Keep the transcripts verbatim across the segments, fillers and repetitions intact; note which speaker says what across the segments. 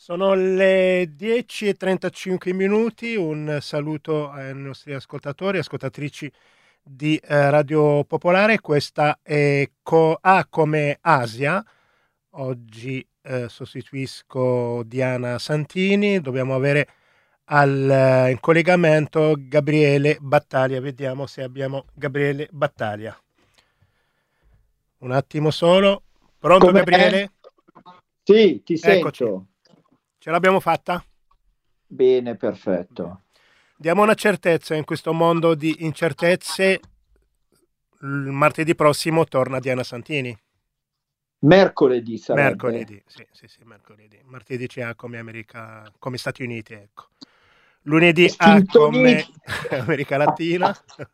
Speaker 1: Sono le dieci e trentacinque minuti, un saluto ai nostri ascoltatori e ascoltatrici di eh, Radio Popolare. Questa è co- A come Asia. Oggi eh, sostituisco Diana Santini. Dobbiamo avere al, eh, in collegamento Gabriele Battaglia. Vediamo se abbiamo Gabriele Battaglia. Un attimo solo. Pronto
Speaker 2: Com'è?
Speaker 1: Gabriele?
Speaker 2: Sì, ti
Speaker 1: Eccoci.
Speaker 2: sento.
Speaker 1: Ce l'abbiamo fatta?
Speaker 2: Bene,
Speaker 1: Bene.
Speaker 2: perfetto.
Speaker 1: Diamo una certezza in questo mondo di incertezze. Il martedì prossimo torna Diana Santini.
Speaker 2: Mercoledì sarebbe.
Speaker 1: Mercoledì, sì, sì, sì, mercoledì. Martedì c'è A come America, come Stati Uniti, ecco. Lunedì A
Speaker 2: Sintonì.
Speaker 1: come America Latina.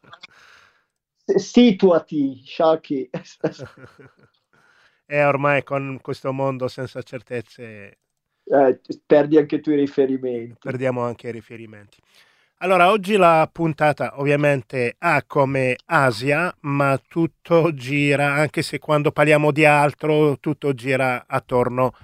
Speaker 2: Situati, Sciacchi.
Speaker 1: E ormai con questo mondo senza certezze
Speaker 2: Eh, perdi anche tu i riferimenti.
Speaker 1: perdiamo anche i riferimenti. Allora, oggi la puntata ovviamente ha come Asia, ma tutto gira, anche se quando parliamo di altro, tutto gira attorno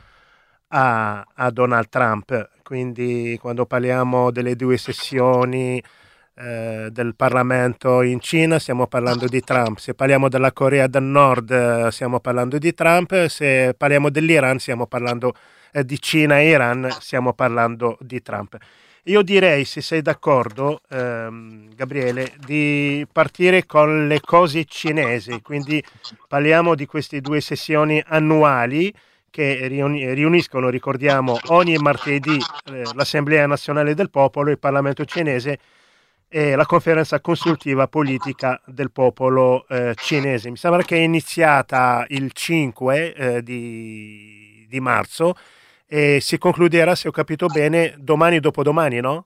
Speaker 1: a, a Donald Trump. Quindi quando parliamo delle due sessioni eh, del Parlamento in Cina, stiamo parlando di Trump. Se parliamo della Corea del Nord, eh, stiamo parlando di Trump. Se parliamo dell'Iran, stiamo parlando eh, di Cina e Iran, stiamo parlando di Trump. Io direi, se sei d'accordo, ehm, Gabriele, di partire con le cose cinesi, quindi parliamo di queste due sessioni annuali che riuni- riuniscono, ricordiamo, ogni martedì eh, l'Assemblea Nazionale del Popolo, il Parlamento cinese e la conferenza consultiva politica del popolo eh, cinese. Mi sembra che è iniziata il cinque eh, di, di marzo e si concluderà, se ho capito bene, domani dopodomani, no?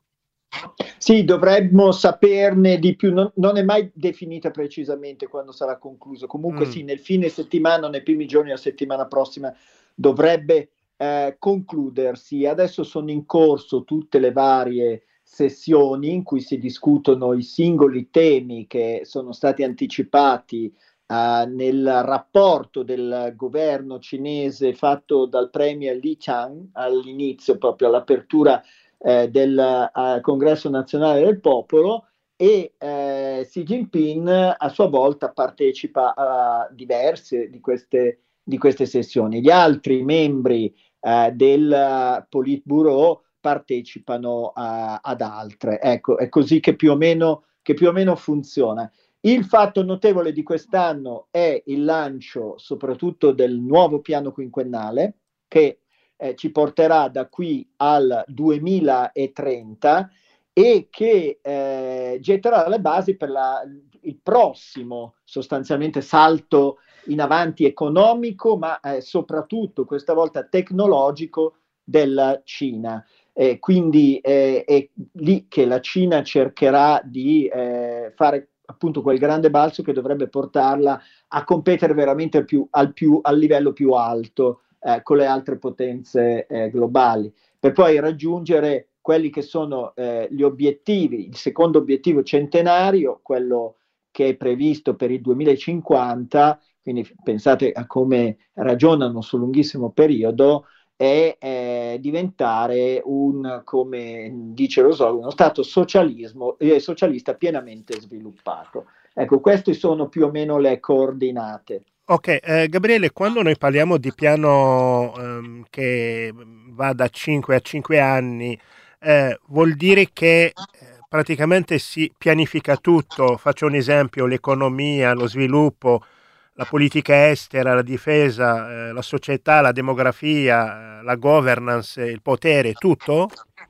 Speaker 2: Sì, dovremmo saperne di più. Non, non è mai definita precisamente quando sarà concluso. Comunque
Speaker 1: Mm.
Speaker 2: sì, nel fine settimana o nei primi giorni della settimana prossima dovrebbe eh, concludersi. Adesso sono in corso tutte le varie sessioni in cui si discutono i singoli temi che sono stati anticipati eh, nel rapporto del governo cinese fatto dal premier Li Chang all'inizio, proprio all'apertura eh, del eh, Congresso Nazionale del Popolo, e eh, Xi Jinping a sua volta partecipa a diverse di queste, di queste sessioni. Gli altri membri eh, del Politburo partecipano a, ad altre. Ecco, è così che più o meno, che più o meno funziona. Il fatto notevole di quest'anno è il lancio soprattutto del nuovo piano quinquennale che eh, ci porterà da qui al duemilatrenta e che eh, getterà le basi per la, il prossimo sostanzialmente salto in avanti economico, ma eh, soprattutto questa volta tecnologico della Cina. Eh, quindi eh, è lì che la Cina cercherà di eh, fare appunto quel grande balzo che dovrebbe portarla a competere veramente al, più, al, più, al livello più alto eh, con le altre potenze eh, globali, per poi raggiungere quelli che sono eh, gli obiettivi, il secondo obiettivo centenario, quello che è previsto per il duemilacinquanta, quindi pensate a come ragionano sul lunghissimo periodo, è eh, diventare un, come dice lo slogan, uno Stato socialismo, eh, socialista pienamente sviluppato. Ecco, queste sono più o meno le coordinate.
Speaker 1: Ok, eh, Gabriele, quando noi parliamo di piano ehm, che va da cinque a cinque anni, eh, vuol dire che eh, praticamente si pianifica tutto. Faccio un esempio: l'economia, lo sviluppo, la politica estera, la difesa, eh, la società, la demografia, eh, la governance, il potere, tutto?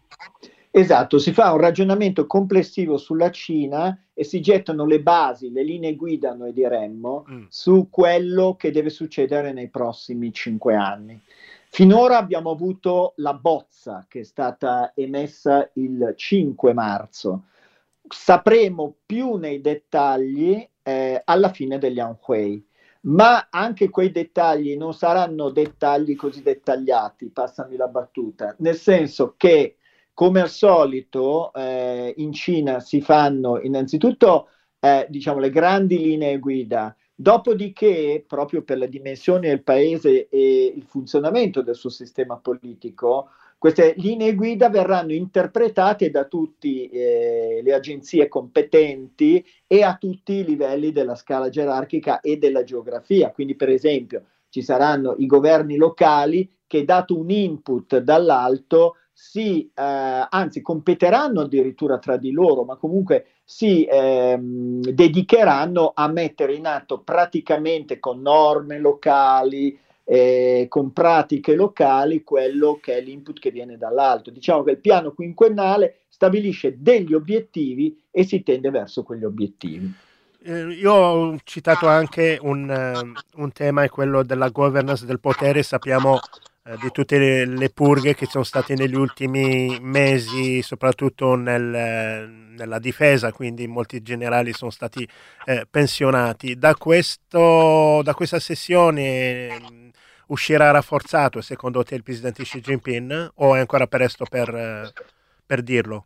Speaker 2: Esatto, si fa un ragionamento complessivo sulla Cina e si gettano le basi, le linee guida, noi diremmo,
Speaker 1: Mm.
Speaker 2: su quello che deve succedere nei prossimi cinque anni. Finora abbiamo avuto la bozza che è stata emessa il cinque marzo. Sapremo più nei dettagli eh, alla fine degli Anhui, ma anche quei dettagli non saranno dettagli così dettagliati, passami la battuta, nel senso che come al solito eh, in Cina si fanno innanzitutto eh, diciamo, le grandi linee guida, dopodiché proprio per le dimensioni del paese e il funzionamento del suo sistema politico, queste linee guida verranno interpretate da tutte eh, le agenzie competenti e a tutti i livelli della scala gerarchica e della geografia. Quindi, per esempio, ci saranno i governi locali che, dato un input dall'alto, si, eh, anzi competeranno addirittura tra di loro, ma comunque si ehm, dedicheranno a mettere in atto praticamente con norme locali, eh, con pratiche locali, quello che è l'input che viene dall'alto. Diciamo che il piano quinquennale stabilisce degli obiettivi e si tende verso quegli obiettivi.
Speaker 1: Eh, io ho citato anche un, uh, un tema, è quello della governance del potere. Sappiamo uh, di tutte le, le purghe che sono state negli ultimi mesi, soprattutto nel, uh, nella difesa, quindi molti generali sono stati uh, pensionati. Da, questo, da questa sessione um, uscirà rafforzato, secondo te, il presidente Xi Jinping, o è ancora presto per, uh, per dirlo?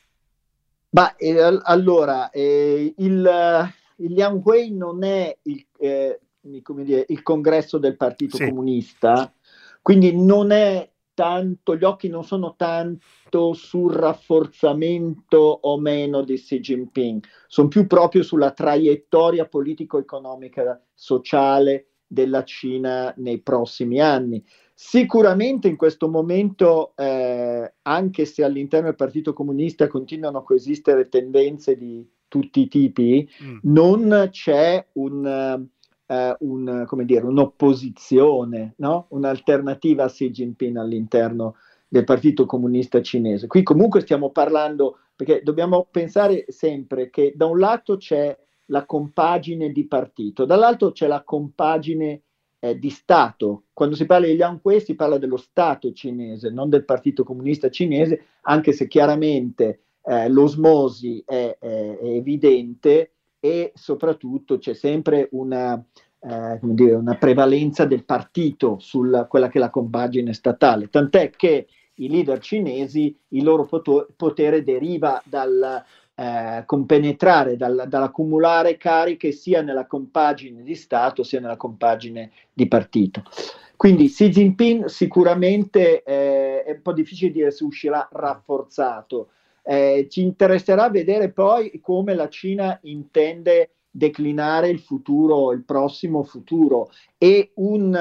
Speaker 2: Ma eh, allora, eh, il, il Liang Wei non è il, eh, come dire, il congresso del Partito
Speaker 1: Sì.
Speaker 2: Comunista, quindi non è tanto, gli occhi non sono tanto sul rafforzamento o meno di Xi Jinping, sono più proprio sulla traiettoria politico-economica sociale della Cina nei prossimi anni. Sicuramente in questo momento, eh, anche se all'interno del Partito Comunista continuano a coesistere tendenze di tutti i tipi, mm. non c'è un, uh, un, come dire, un'opposizione, no? Un'alternativa a Xi Jinping all'interno del Partito Comunista cinese. Qui comunque stiamo parlando, perché dobbiamo pensare sempre che da un lato c'è la compagine di partito, dall'altro c'è la compagine Eh, di Stato. Quando si parla di Liang Wei si parla dello Stato cinese, non del Partito Comunista cinese, anche se chiaramente eh, l'osmosi è, è, è evidente e soprattutto c'è sempre una, eh, come dire, una prevalenza del partito su quella che è la compagine statale, tant'è che i leader cinesi, il loro potere deriva dal Eh, compenetrare, dal, dall'accumulare cariche sia nella compagine di Stato sia nella compagine di partito. Quindi Xi Jinping sicuramente eh, è un po' difficile dire se uscirà rafforzato. Eh, ci interesserà vedere poi come la Cina intende declinare il futuro, il prossimo futuro, e un,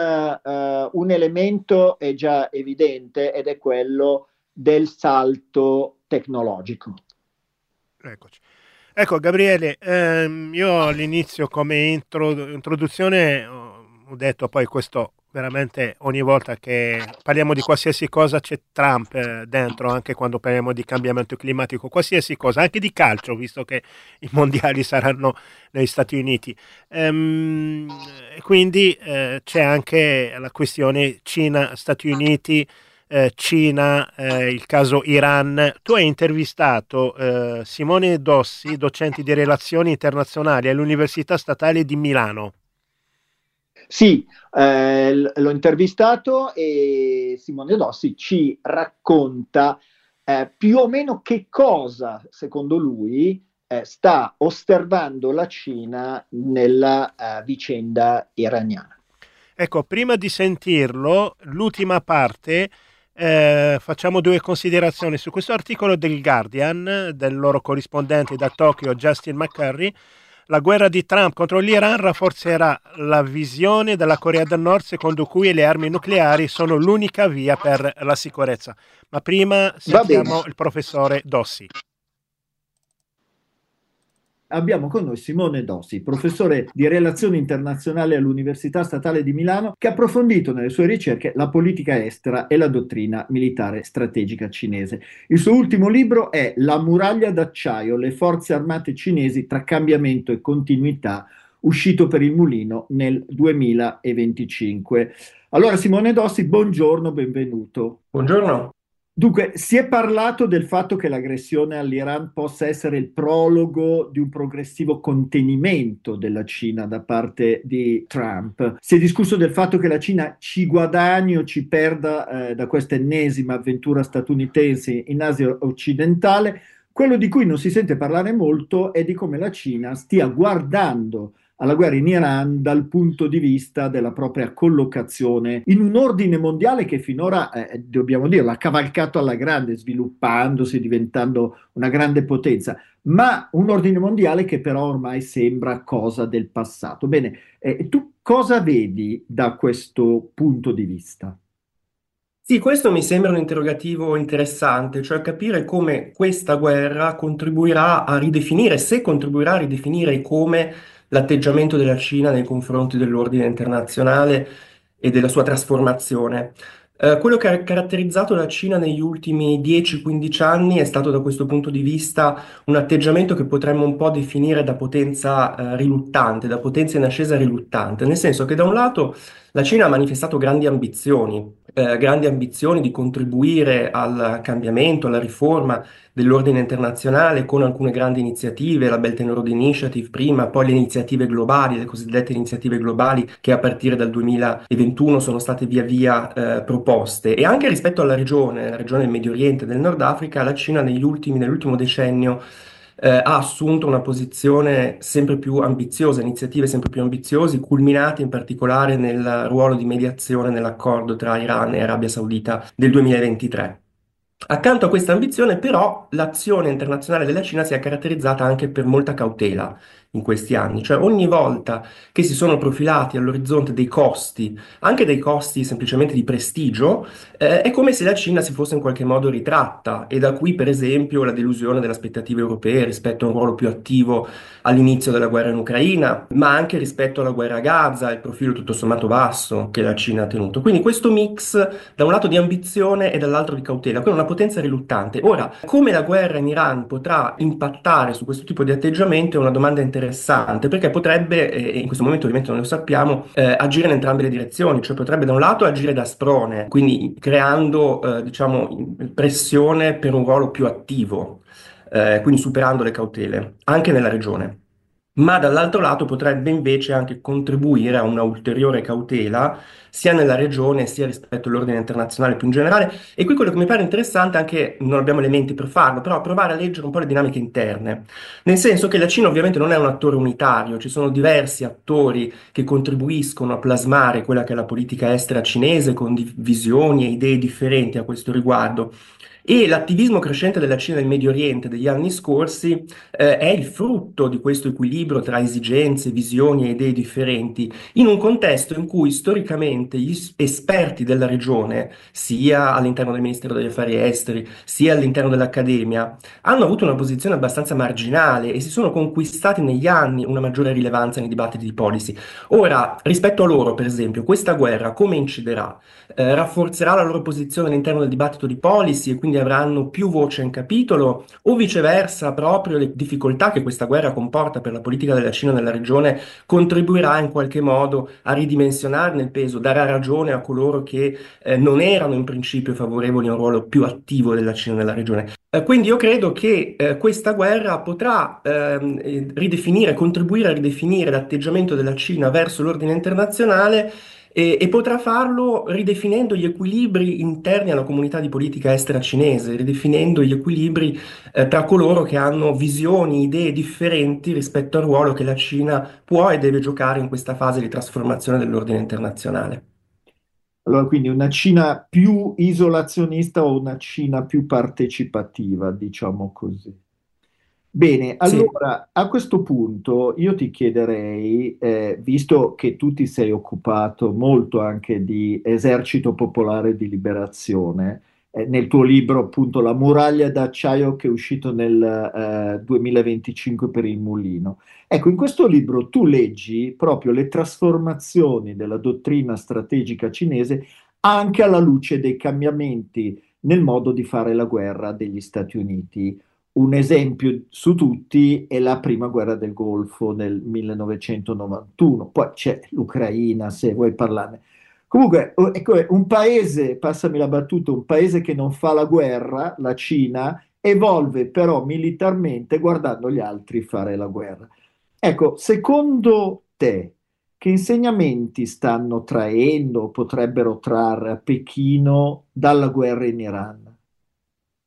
Speaker 2: uh, un elemento è già evidente ed è quello del salto tecnologico.
Speaker 1: Eccoci. Ecco Gabriele, ehm, io all'inizio come intro, introduzione ho, ho detto, poi questo veramente ogni volta che parliamo di qualsiasi cosa c'è Trump eh, dentro, anche quando parliamo di cambiamento climatico, qualsiasi cosa, anche di calcio, visto che i mondiali saranno negli Stati Uniti. Ehm, quindi eh, c'è anche la questione Cina-Stati Uniti, Eh, Cina, eh, il caso Iran. Tu hai intervistato eh, Simone Dossi, docente di relazioni internazionali all'Università Statale di Milano.
Speaker 2: Sì, eh, l'ho intervistato e Simone Dossi ci racconta eh, più o meno che cosa, secondo lui, eh, sta osservando la Cina nella eh, vicenda iraniana.
Speaker 1: Ecco, prima di sentirlo, l'ultima parte, Eh, facciamo due considerazioni su questo articolo del Guardian, del loro corrispondente da Tokyo, Justin McCurry. La guerra di Trump contro l'Iran rafforzerà la visione della Corea del Nord secondo cui le armi nucleari sono l'unica via per la sicurezza. Ma prima sentiamo il professore Dossi.
Speaker 3: Abbiamo con noi Simone Dossi, professore di relazioni internazionali all'Università Statale di Milano, che ha approfondito nelle sue ricerche la politica estera e la dottrina militare strategica cinese. Il suo ultimo libro è La muraglia d'acciaio, le forze armate cinesi tra cambiamento e continuità, uscito per il Mulino nel duemilaventicinque. Allora Simone Dossi, buongiorno, benvenuto.
Speaker 4: Buongiorno.
Speaker 3: Dunque, si è parlato del fatto che l'aggressione all'Iran possa essere il prologo di un progressivo contenimento della Cina da parte di Trump. Si è discusso del fatto che la Cina ci guadagni o ci perda eh, da questa ennesima avventura statunitense in Asia occidentale. Quello di cui non si sente parlare molto è di come la Cina stia guardando alla guerra in Iran dal punto di vista della propria collocazione in un ordine mondiale che finora, eh, dobbiamo dirlo, ha cavalcato alla grande, sviluppandosi, diventando una grande potenza, ma un ordine mondiale che però ormai sembra cosa del passato. Bene, eh, tu cosa vedi da questo punto di vista?
Speaker 4: Sì, questo mi sembra un interrogativo interessante, cioè capire come questa guerra contribuirà a ridefinire, se contribuirà a ridefinire e come l'atteggiamento della Cina nei confronti dell'ordine internazionale e della sua trasformazione. Eh, quello che ha caratterizzato la Cina negli ultimi dieci quindici anni è stato da questo punto di vista un atteggiamento che potremmo un po' definire da potenza eh, riluttante, da potenza in ascesa riluttante, nel senso che da un lato la Cina ha manifestato grandi ambizioni, eh, grandi ambizioni di contribuire al cambiamento, alla riforma dell'ordine internazionale con alcune grandi iniziative, la Belt and Road Initiative prima, poi le iniziative globali, le cosiddette iniziative globali che a partire dal duemilaventuno sono state via via eh, proposte. E anche rispetto alla regione, la regione del Medio Oriente e del Nord Africa, la Cina negli ultimi, nell'ultimo decennio eh, ha assunto una posizione sempre più ambiziosa, iniziative sempre più ambiziose, culminate in particolare nel ruolo di mediazione nell'accordo tra Iran e Arabia Saudita del duemilaventitré. Accanto a questa ambizione, però, l'azione internazionale della Cina si è caratterizzata anche per molta cautela in questi anni, cioè ogni volta che si sono profilati all'orizzonte dei costi, anche dei costi semplicemente di prestigio, eh, è come se la Cina si fosse in qualche modo ritratta e da qui, per esempio, la delusione delle aspettative europee rispetto a un ruolo più attivo all'inizio della guerra in Ucraina, ma anche rispetto alla guerra a Gaza, il profilo tutto sommato basso che la Cina ha tenuto. Quindi questo mix da un lato di ambizione e dall'altro di cautela, quindi una potenza riluttante. Ora, come la guerra in Iran potrà impattare su questo tipo di atteggiamento è una domanda interessante, perché potrebbe, e in questo momento ovviamente non lo sappiamo, eh, agire in entrambe le direzioni, cioè potrebbe da un lato agire da sprone, quindi creando, eh, diciamo, pressione per un ruolo più attivo, eh, quindi superando le cautele, anche nella regione. Ma dall'altro lato potrebbe invece anche contribuire a una ulteriore cautela sia nella regione sia rispetto all'ordine internazionale più in generale. E qui quello che mi pare interessante, anche non abbiamo elementi per farlo, però provare a leggere un po' le dinamiche interne. Nel senso che la Cina ovviamente non è un attore unitario, ci sono diversi attori che contribuiscono a plasmare quella che è la politica estera cinese con di- visioni e idee differenti a questo riguardo. E l'attivismo crescente della Cina nel Medio Oriente degli anni scorsi eh, è il frutto di questo equilibrio tra esigenze, visioni e idee differenti, in un contesto in cui storicamente gli s- esperti della regione, sia all'interno del Ministero degli Affari Esteri, sia all'interno dell'Accademia, hanno avuto una posizione abbastanza marginale e si sono conquistati negli anni una maggiore rilevanza nei dibattiti di policy. Ora, rispetto a loro, per esempio, questa guerra come inciderà? Eh, rafforzerà la loro posizione all'interno del dibattito di policy e quindi avranno più voce in capitolo, o viceversa, proprio le difficoltà che questa guerra comporta per la politica della Cina nella regione contribuirà in qualche modo a ridimensionarne il peso, darà ragione a coloro che eh, non erano in principio favorevoli a un ruolo più attivo della Cina nella regione. Eh, quindi io credo che eh, questa guerra potrà ehm, eh, ridefinire, contribuire a ridefinire l'atteggiamento della Cina verso l'ordine internazionale e, e potrà farlo ridefinendo gli equilibri interni alla comunità di politica estera cinese, ridefinendo gli equilibri eh, tra coloro che hanno visioni, idee differenti rispetto al ruolo che la Cina può e deve giocare in questa fase di trasformazione dell'ordine internazionale.
Speaker 3: Allora, quindi una Cina più isolazionista o una Cina più partecipativa, diciamo così. Bene,
Speaker 4: Sì.
Speaker 3: allora a questo punto io ti chiederei, eh, visto che tu ti sei occupato molto anche di Esercito Popolare di Liberazione, eh, nel tuo libro appunto La muraglia d'acciaio che è uscito nel eh, duemilaventicinque per il Mulino. Ecco, in questo libro tu leggi proprio le trasformazioni della dottrina strategica cinese anche alla luce dei cambiamenti nel modo di fare la guerra degli Stati Uniti. Un esempio su tutti è la prima guerra del Golfo nel millenovecentonovantuno, poi c'è l'Ucraina, se vuoi parlarne. Comunque, o- ecco, un paese, passami la battuta, un paese che non fa la guerra, la Cina, evolve però militarmente guardando gli altri fare la guerra. Ecco, secondo te, che insegnamenti stanno traendo o potrebbero trarre a Pechino dalla guerra in Iran?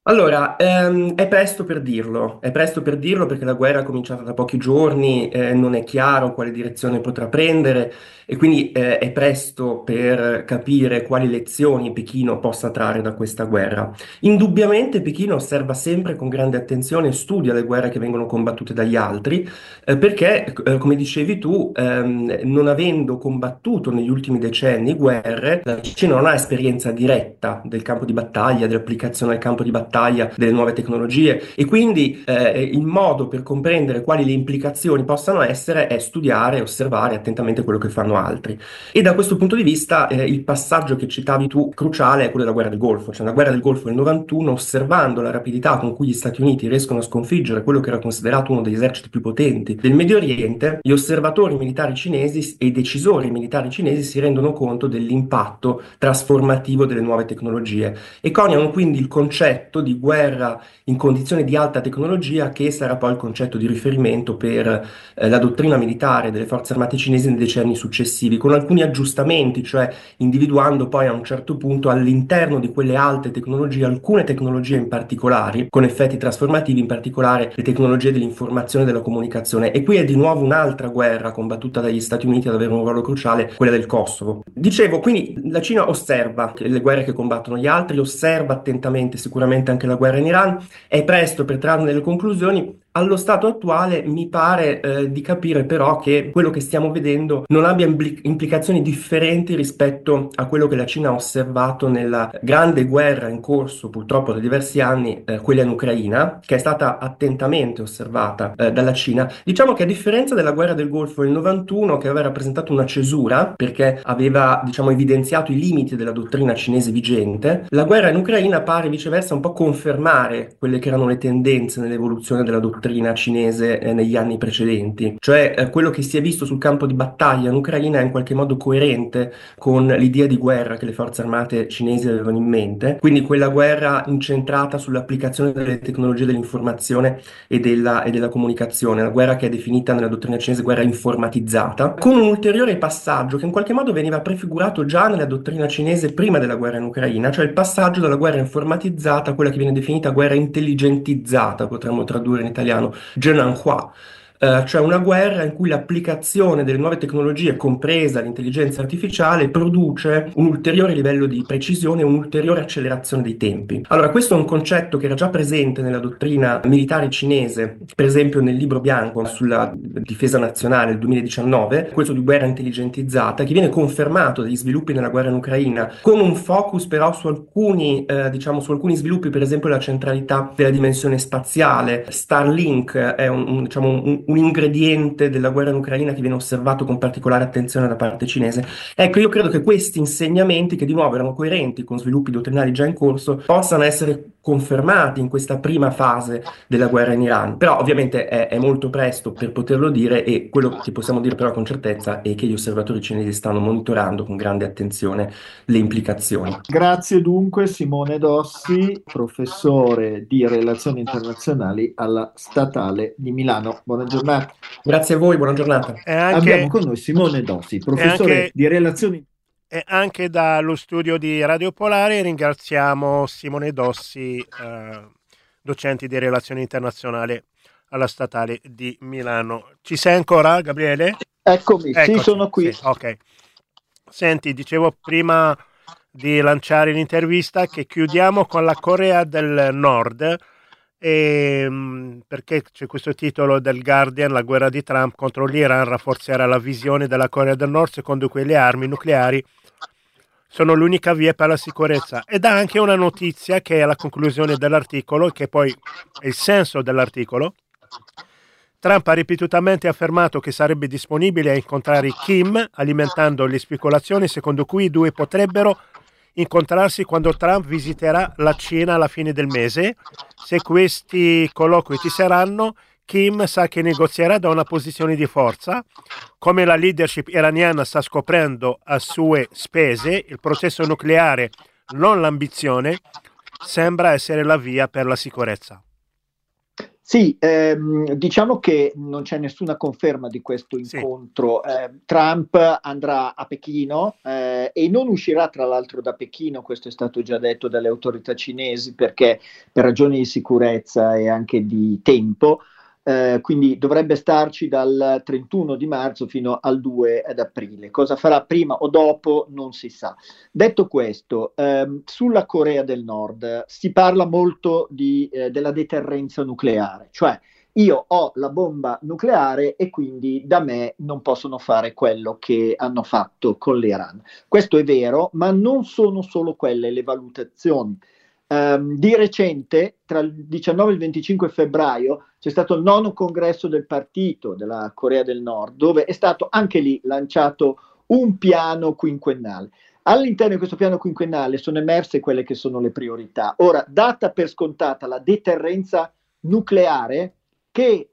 Speaker 4: Allora, ehm, è presto per dirlo, è presto per dirlo perché la guerra è cominciata da pochi giorni, eh, non è chiaro quale direzione potrà prendere e quindi eh, è presto per capire quali lezioni Pechino possa trarre da questa guerra. Indubbiamente Pechino osserva sempre con grande attenzione e studia le guerre che vengono combattute dagli altri, eh, perché, eh, come dicevi tu, ehm, non avendo combattuto negli ultimi decenni guerre, la Cina non ha esperienza diretta del campo di battaglia, dell'applicazione al campo di battaglia, delle nuove tecnologie e quindi eh, il modo per comprendere quali le implicazioni possano essere è studiare e osservare attentamente quello che fanno altri. E da questo punto di vista eh, il passaggio che citavi tu cruciale è quello della guerra del Golfo, cioè la guerra del Golfo del novantuno, osservando la rapidità con cui gli Stati Uniti riescono a sconfiggere quello che era considerato uno degli eserciti più potenti del Medio Oriente, gli osservatori militari cinesi e i decisori militari cinesi si rendono conto dell'impatto trasformativo delle nuove tecnologie e coniano quindi il concetto di guerra in condizioni di alta tecnologia che sarà poi il concetto di riferimento per eh, la dottrina militare delle forze armate cinesi nei decenni successivi, con alcuni aggiustamenti, cioè individuando poi a un certo punto all'interno di quelle alte tecnologie alcune tecnologie in particolare, con effetti trasformativi, in particolare le tecnologie dell'informazione e della comunicazione. E qui è di nuovo un'altra guerra combattuta dagli Stati Uniti ad avere un ruolo cruciale, quella del Kosovo. Dicevo, quindi la Cina osserva le guerre che combattono gli altri, osserva attentamente sicuramente anche la guerra in Iran, è presto per trarne delle conclusioni. Allo stato attuale mi pare eh, di capire però che quello che stiamo vedendo non abbia impli- implicazioni differenti rispetto a quello che la Cina ha osservato nella grande guerra in corso purtroppo da diversi anni, eh, quella in Ucraina, che è stata attentamente osservata eh, dalla Cina. Diciamo che a differenza della guerra del Golfo del novantuno, che aveva rappresentato una cesura perché aveva, diciamo, evidenziato i limiti della dottrina cinese vigente, la guerra in Ucraina pare viceversa un po' confermare quelle che erano le tendenze nell'evoluzione della dottrina cinese eh, negli anni precedenti. Cioè eh, quello che si è visto sul campo di battaglia in Ucraina è in qualche modo coerente con l'idea di guerra che le forze armate cinesi avevano in mente, quindi quella guerra incentrata sull'applicazione delle tecnologie dell'informazione e della, e della comunicazione, la guerra che è definita nella dottrina cinese guerra informatizzata, con un ulteriore passaggio che in qualche modo veniva prefigurato già nella dottrina cinese prima della guerra in Ucraina, cioè il passaggio dalla guerra informatizzata a quella che viene definita guerra intelligentizzata, potremmo tradurre in italiano, Zhenanhua. Uh, cioè una guerra in cui l'applicazione delle nuove tecnologie, compresa l'intelligenza artificiale, produce un ulteriore livello di precisione e un'ulteriore accelerazione dei tempi. Allora, questo è un concetto che era già presente nella dottrina militare cinese, per esempio nel libro bianco sulla difesa nazionale del duemiladiciannove, questo di guerra intelligentizzata, che viene confermato dagli sviluppi nella guerra in Ucraina, con un focus però su alcuni, eh, diciamo, su alcuni sviluppi, per esempio la centralità della dimensione spaziale. Starlink è un, un, diciamo, un un ingrediente della guerra in Ucraina che viene osservato con particolare attenzione da parte cinese. Ecco, io credo che questi insegnamenti, che di nuovo erano coerenti con sviluppi dottrinari già in corso, possano essere confermati in questa prima fase della guerra in Iran. Però ovviamente è, è molto presto per poterlo dire e quello che possiamo dire però con certezza è che gli osservatori cinesi stanno monitorando con grande attenzione le implicazioni.
Speaker 3: Grazie dunque Simone Dossi, professore di relazioni internazionali alla Statale di Milano. Buona giornata.
Speaker 4: Grazie a voi, buona giornata.
Speaker 1: E anche,
Speaker 3: Abbiamo con noi Simone Dossi, professore
Speaker 1: anche,
Speaker 3: di relazioni
Speaker 1: e anche dallo studio di Radio Polare ringraziamo Simone Dossi, eh, docente di relazioni internazionali alla Statale di Milano. Ci sei ancora, Gabriele?
Speaker 2: Eccomi,
Speaker 1: Eccoci,
Speaker 2: sì, sono qui.
Speaker 1: Sì, ok. Senti, dicevo prima di lanciare l'intervista che chiudiamo con la Corea del Nord, e, perché c'è questo titolo del Guardian: la guerra di Trump contro l'Iran rafforzerà la visione della Corea del Nord secondo cui le armi nucleari sono l'unica via per la sicurezza, ed ha anche una notizia che è la conclusione dell'articolo, che poi è il senso dell'articolo. Trump ha ripetutamente affermato che sarebbe disponibile a incontrare Kim, alimentando le speculazioni secondo cui i due potrebbero incontrarsi quando Trump visiterà la Cina alla fine del mese. Se questi colloqui ci saranno, Kim sa che negozierà da una posizione di forza. Come la leadership iraniana sta scoprendo a sue spese, il processo nucleare, non l'ambizione, sembra essere la via per la sicurezza.
Speaker 2: Sì, ehm, diciamo che non c'è nessuna conferma di questo
Speaker 1: Sì.
Speaker 2: incontro. Eh, Trump andrà a Pechino eh, e non uscirà tra l'altro da Pechino, questo è stato già detto dalle autorità cinesi, perché per ragioni di sicurezza e anche di tempo, eh, quindi dovrebbe starci dal trentuno di marzo fino al due ad aprile. Cosa farà prima o dopo non si sa. Detto questo, ehm, sulla Corea del Nord si parla molto di, eh, della deterrenza nucleare, cioè io ho la bomba nucleare e quindi da me non possono fare quello che hanno fatto con l'Iran. Questo è vero, ma non sono solo quelle le valutazioni. Um, di recente, tra il diciannove e il venticinque febbraio, c'è stato il nono congresso del partito della Corea del Nord, dove è stato anche lì lanciato un piano quinquennale. All'interno di questo piano quinquennale sono emerse quelle che sono le priorità. Ora, data per scontata la deterrenza nucleare, che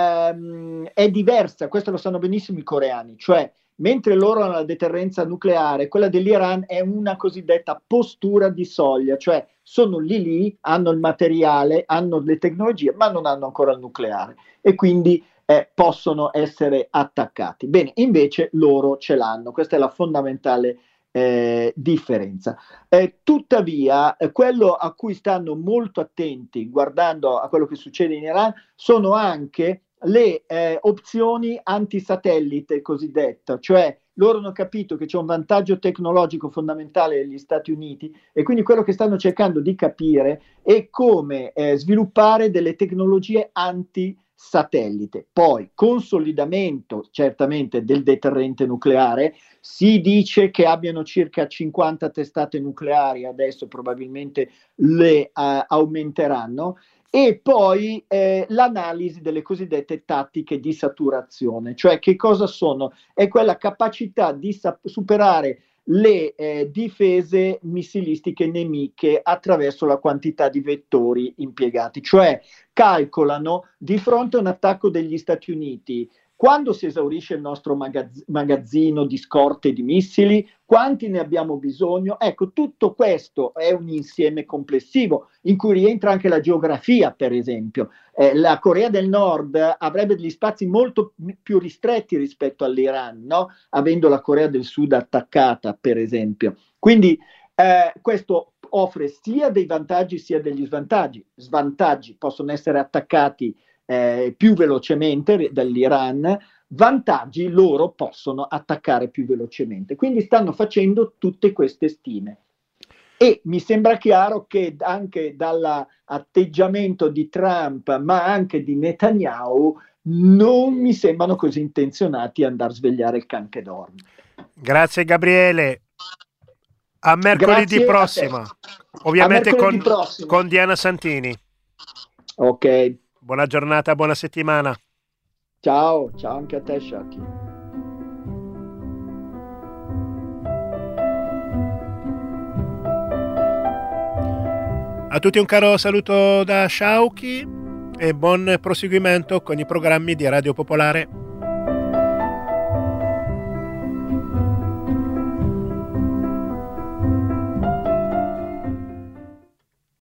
Speaker 2: ehm, è diversa, questo lo sanno benissimo i coreani, cioè mentre loro hanno la deterrenza nucleare, quella dell'Iran è una cosiddetta postura di soglia, cioè sono lì lì, hanno il materiale, hanno le tecnologie, ma non hanno ancora il nucleare e quindi eh, possono essere attaccati. Bene, invece loro ce l'hanno, questa è la fondamentale eh, differenza. Eh, tuttavia, eh, quello a cui stanno molto attenti, guardando a quello che succede in Iran, sono anche le eh, opzioni antisatellite cosiddetta, cioè loro hanno capito che c'è un vantaggio tecnologico fondamentale degli Stati Uniti e quindi quello che stanno cercando di capire è come eh, sviluppare delle tecnologie antisatellite. Poi consolidamento certamente del deterrente nucleare, si dice che abbiano circa cinquanta testate nucleari, adesso probabilmente le uh, aumenteranno. E poi eh, l'analisi delle cosiddette tattiche di saturazione, cioè che cosa sono? È quella capacità di sa- superare le eh, difese missilistiche nemiche attraverso la quantità di vettori impiegati, cioè calcolano di fronte a un attacco degli Stati Uniti quando si esaurisce il nostro magazz- magazzino di scorte di missili, quanti ne abbiamo bisogno? Ecco, tutto questo è un insieme complessivo in cui rientra anche la geografia, per esempio. Eh, la Corea del Nord avrebbe degli spazi molto più ristretti rispetto all'Iran, no? Avendo la Corea del Sud attaccata, per esempio. Quindi eh, questo offre sia dei vantaggi sia degli svantaggi. Svantaggi possono essere attaccati Eh, più velocemente dall'Iran, vantaggi loro possono attaccare più velocemente. Quindi stanno facendo tutte queste stime. E mi sembra chiaro che anche dall'atteggiamento di Trump, ma anche di Netanyahu, non mi sembrano così intenzionati ad andare a svegliare il can che dorme.
Speaker 1: Grazie Gabriele. A mercoledì
Speaker 2: Grazie
Speaker 1: prossima.
Speaker 2: a
Speaker 1: Ovviamente
Speaker 2: a mercoledì
Speaker 1: con,
Speaker 2: prossimo.
Speaker 1: con Diana Santini.
Speaker 2: Ok.
Speaker 1: Buona giornata, buona settimana.
Speaker 2: Ciao, ciao anche a te, Shaki.
Speaker 1: A tutti un caro saluto da Shauki e buon proseguimento con i programmi di Radio Popolare.